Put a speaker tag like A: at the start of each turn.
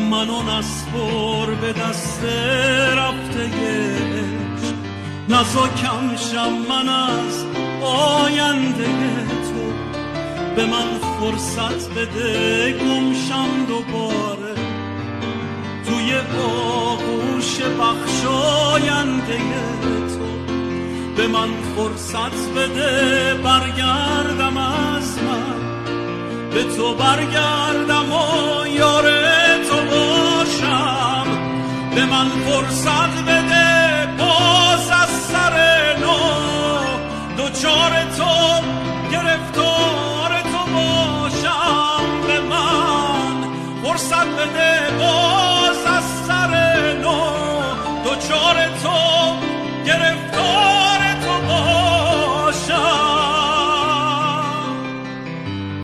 A: منو نسپر به دست رفته عشق، نزا کمشم من از آینده تو. به من فرصت بده گمشم دوباره توی آغوش بخشاینده تو. به من فرصت بده برگردم از من، به تو برگردم و یار تو باشم. به من فرصت بده باز از سر نو دوچار تو گرفتار تو باشم. به من فرصت بده